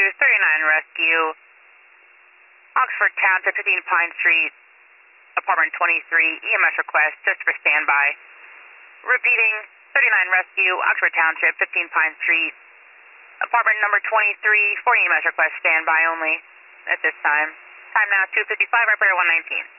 39 Rescue, Oxford Township, 15 Pine Street, apartment 23, EMS request, just for standby. Repeating, 39 Rescue, Oxford Township, 15 Pine Street, apartment number 23, for EMS request, standby only at this time. Time now 2:55, operator 119.